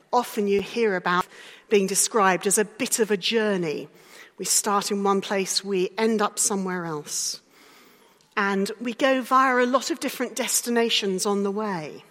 Often you hear about being described as a bit of a journey. We start in one place, we end up somewhere else. And we go via a lot of different destinations on the way.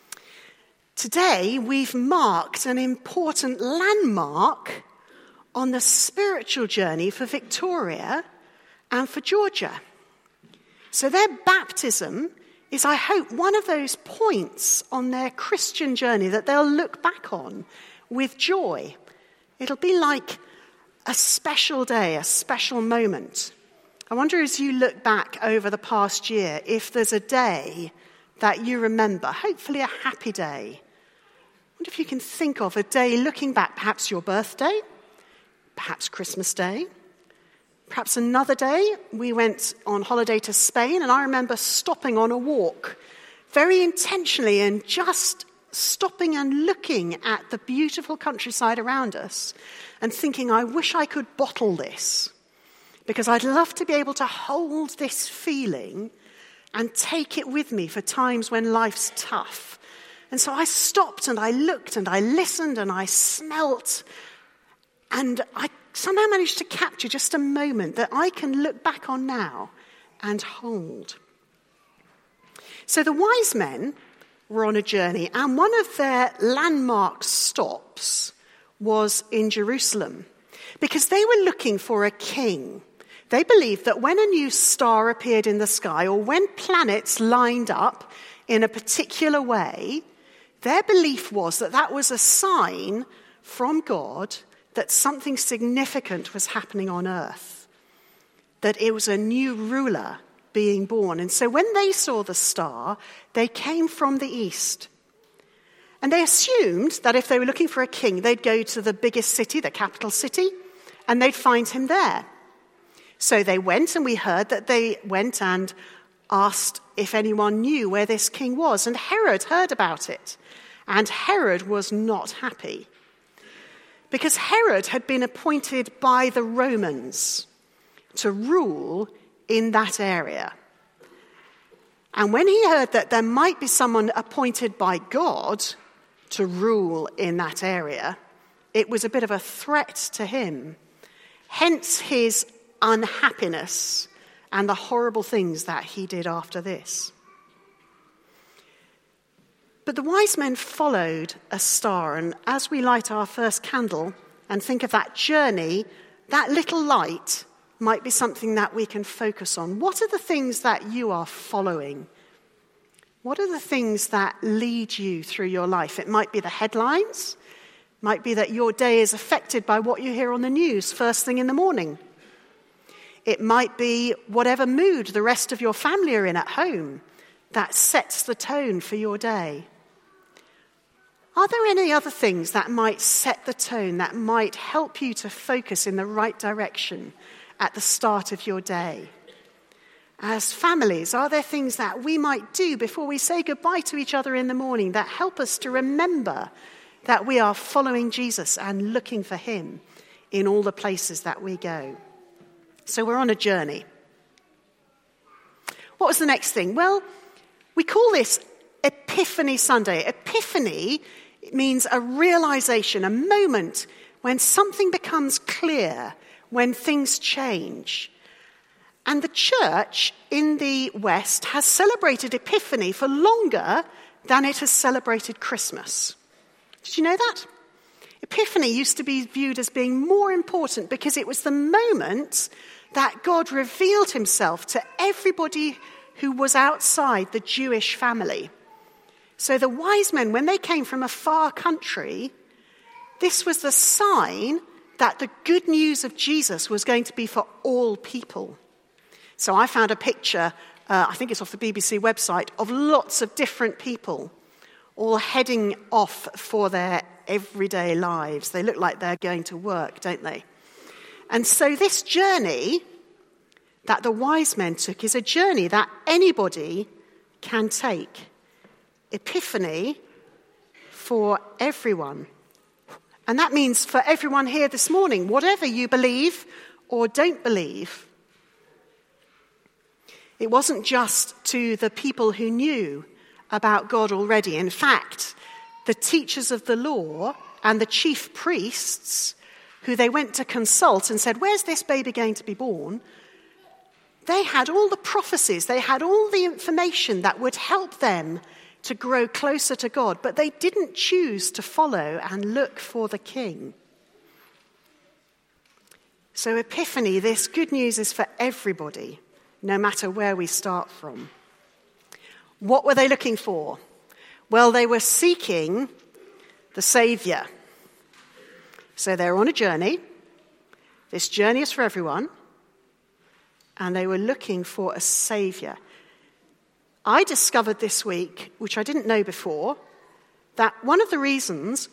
Today, we've marked an important landmark on the spiritual journey for Victoria and for Georgia. So their baptism is, I hope, one of those points on their Christian journey that they'll look back on with joy. It'll be like a special day, a special moment. I wonder, as you look back over the past year, if there's a day that you remember, hopefully a happy day. I wonder if you can think of a day looking back, perhaps your birthday, perhaps Christmas Day, perhaps another day. We went on holiday to Spain, and I remember stopping on a walk very intentionally and just stopping and looking at the beautiful countryside around us and thinking, I wish I could bottle this, because I'd love to be able to hold this feeling and take it with me for times when life's tough. And so I stopped and I looked and I listened and I smelt, and I somehow managed to capture just a moment that I can look back on now and hold. So the wise men were on a journey, and one of their landmark stops was in Jerusalem, because they were looking for a king. They believed that when a new star appeared in the sky, or when planets lined up in a particular way, their belief was that that was a sign from God that something significant was happening on earth, that it was a new ruler being born. And so when they saw the star, they came from the east. And they assumed that if they were looking for a king, they'd go to the biggest city, the capital city, and they'd find him there. So they went, and we heard that they went and asked if anyone knew where this king was. And Herod heard about it. And Herod was not happy, because Herod had been appointed by the Romans to rule in that area. And when he heard that there might be someone appointed by God to rule in that area, it was a bit of a threat to him. Hence his unhappiness and the horrible things that he did after this. But the wise men followed a star, and as we light our first candle and think of that journey, that little light might be something that we can focus on. What are the things that you are following? What are the things that lead you through your life? It might be the headlines. It might be that your day is affected by what you hear on the news first thing in the morning. It might be whatever mood the rest of your family are in at home that sets the tone for your day. Are there any other things that might set the tone, that might help you to focus in the right direction at the start of your day? As families, are there things that we might do before we say goodbye to each other in the morning that help us to remember that we are following Jesus and looking for him in all the places that we go? So we're on a journey. What was the next thing? Well, we call this Epiphany Sunday. Epiphany means a realization, a moment when something becomes clear, when things change. And the church in the West has celebrated Epiphany for longer than it has celebrated Christmas. Did you know that? Epiphany used to be viewed as being more important because it was the moment that God revealed himself to everybody who was outside the Jewish family. So the wise men, when they came from a far country, this was the sign that the good news of Jesus was going to be for all people. So I found a picture, I think it's off the BBC website, of lots of different people all heading off for their everyday lives. They look like they're going to work, don't they? And so this journey that the wise men took is a journey that anybody can take. Epiphany for everyone. And that means for everyone here this morning, whatever you believe or don't believe. It wasn't just to the people who knew about God already. In fact, the teachers of the law and the chief priests, who they went to consult and said, where's this baby going to be born? They had all the prophecies, they had all the information that would help them to grow closer to God, but they didn't choose to follow and look for the king. So Epiphany, this good news is for everybody, no matter where we start from. What were they looking for? Well, they were seeking the Saviour. So they're on a journey. This journey is for everyone. And they were looking for a Saviour. I discovered this week, which I didn't know before, that one of the reasons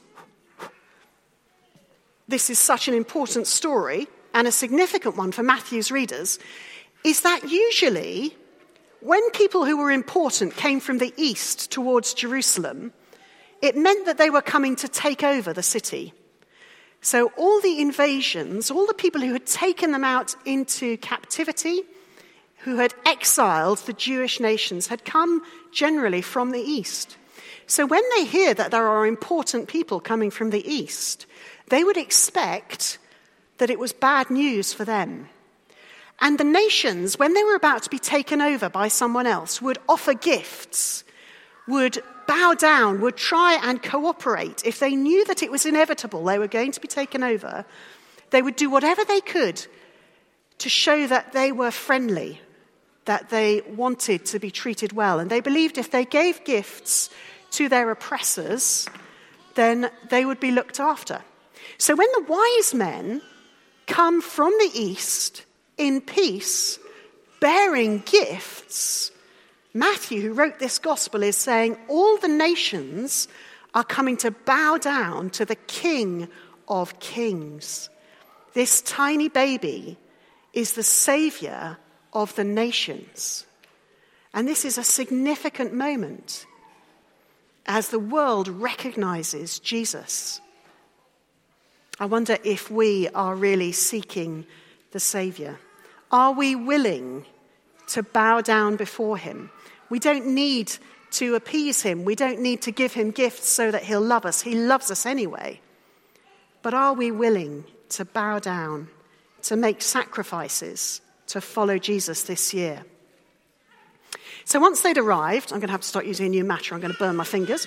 this is such an important story and a significant one for Matthew's readers is that usually when people who were important came from the east towards Jerusalem, it meant that they were coming to take over the city. So all the invasions, all the people who had taken them out into captivity, who had exiled the Jewish nations, had come generally from the east. So when they hear that there are important people coming from the east, they would expect that it was bad news for them. And the nations, when they were about to be taken over by someone else, would offer gifts, would bow down, would try and cooperate. If they knew that it was inevitable, they were going to be taken over, they would do whatever they could to show that they were friendly, that they wanted to be treated well. And they believed if they gave gifts to their oppressors, then they would be looked after. So when the wise men come from the east in peace, bearing gifts, Matthew, who wrote this gospel, is saying all the nations are coming to bow down to the King of Kings. This tiny baby is the Saviour of the nations. And this is a significant moment as the world recognizes Jesus. I wonder if we are really seeking the Saviour. Are we willing to bow down before him? We don't need to appease him. We don't need to give him gifts so that he'll love us. He loves us anyway. But are we willing to bow down, to make sacrifices, to follow Jesus this year? So once they'd arrived, I'm going to have to start using a new match or I'm going to burn my fingers.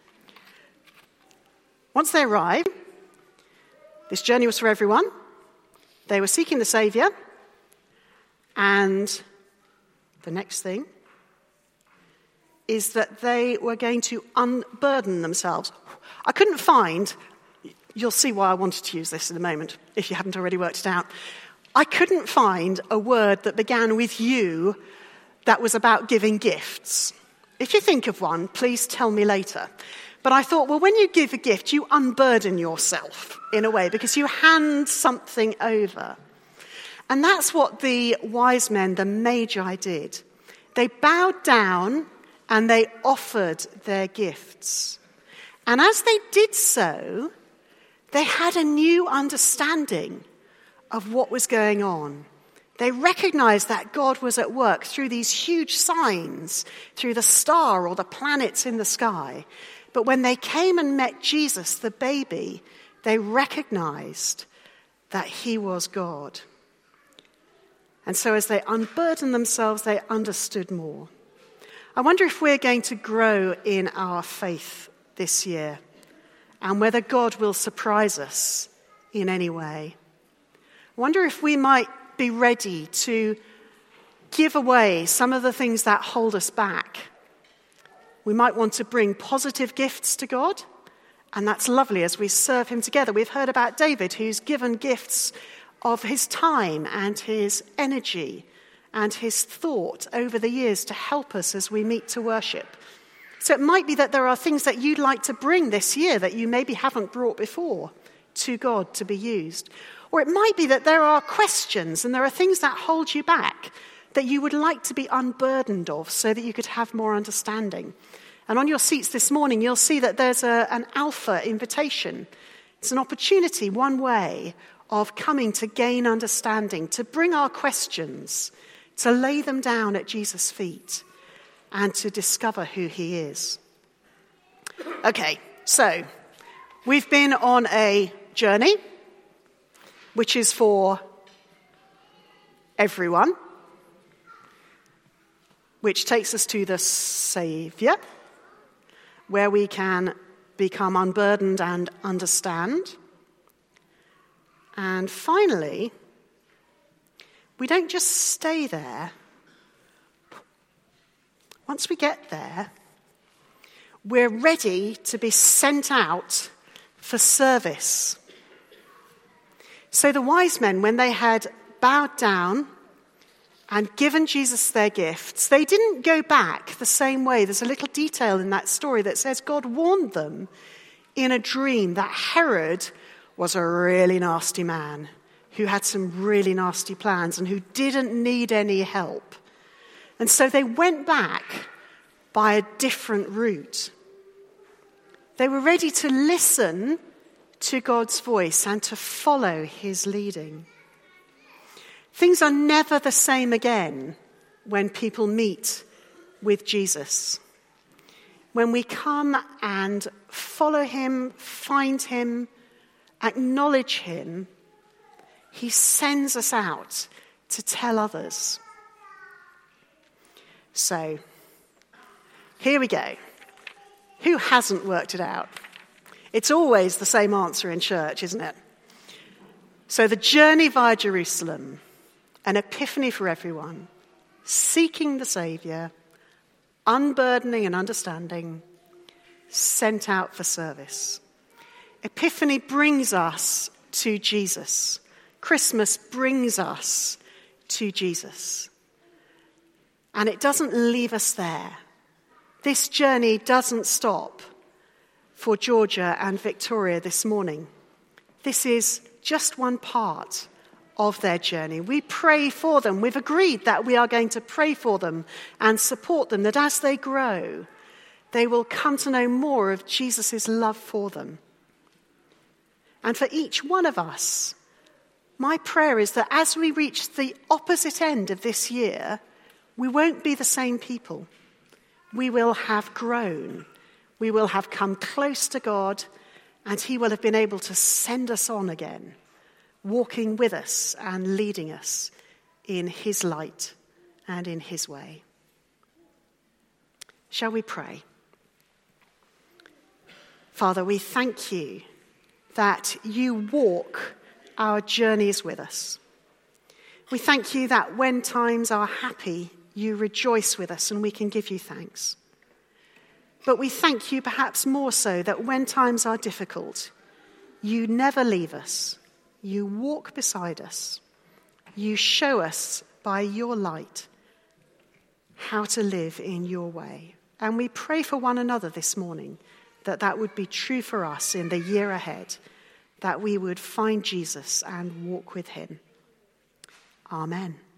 Once they arrived, this journey was for everyone. They were seeking the Saviour. And the next thing is that they were going to unburden themselves. I couldn't find, you'll see why I wanted to use this in a moment, if you haven't already worked it out. I couldn't find a word that began with you that was about giving gifts. If you think of one, please tell me later. But I thought, well, when you give a gift, you unburden yourself in a way because you hand something over. And that's what the wise men, the Magi, did. They bowed down and they offered their gifts. And as they did so, they had a new understanding of what was going on. They recognized that God was at work through these huge signs, through the star or the planets in the sky. But when they came and met Jesus, the baby, they recognized that he was God. And so as they unburdened themselves, they understood more. I wonder if we're going to grow in our faith this year and whether God will surprise us in any way. I wonder if we might be ready to give away some of the things that hold us back. We might want to bring positive gifts to God, and that's lovely as we serve him together. We've heard about David, who's given gifts of his time and his energy and his thought over the years to help us as we meet to worship. So it might be that there are things that you'd like to bring this year that you maybe haven't brought before to God to be used. Or it might be that there are questions and there are things that hold you back that you would like to be unburdened of so that you could have more understanding. And on your seats this morning, you'll see that there's an alpha invitation. It's an opportunity, one way, of coming to gain understanding, to bring our questions, to lay them down at Jesus' feet, and to discover who he is. Okay, so We've been on a journey, which is for everyone, which takes us to the Saviour, where we can become unburdened and understand. And finally, we don't just stay there. Once we get there, we're ready to be sent out for service. So the wise men, when they had bowed down and given Jesus their gifts, they didn't go back the same way. There's a little detail in that story that says God warned them in a dream that Herod was a really nasty man who had some really nasty plans and who didn't need any help. And so they went back by a different route. They were ready to listen to God's voice and to follow his leading. Things are never the same again when people meet with Jesus. When we come and follow him, find him, acknowledge him, he sends us out to tell others. So, here we go. Who hasn't worked it out? It's always the same answer in church, isn't it? So the journey via Jerusalem, an epiphany for everyone, seeking the Saviour, unburdening and understanding, sent out for service. Epiphany brings us to Jesus. Christmas brings us to Jesus. And it doesn't leave us there. This journey doesn't stop for Georgia and Victoria this morning. This is just one part of their journey. We pray for them. We've agreed that we are going to pray for them and support them, that as they grow, they will come to know more of Jesus' love for them. And for each one of us, my prayer is that as we reach the opposite end of this year, we won't be the same people. We will have grown. We will have come close to God, and he will have been able to send us on again, walking with us and leading us in his light and in his way. Shall we pray? Father, we thank you that you walk our journeys with us. We thank you that when times are happy, you rejoice with us and we can give you thanks. But we thank you perhaps more so that when times are difficult, you never leave us. You walk beside us. You show us by your light how to live in your way. And we pray for one another this morning that that would be true for us in the year ahead, that we would find Jesus and walk with him. Amen.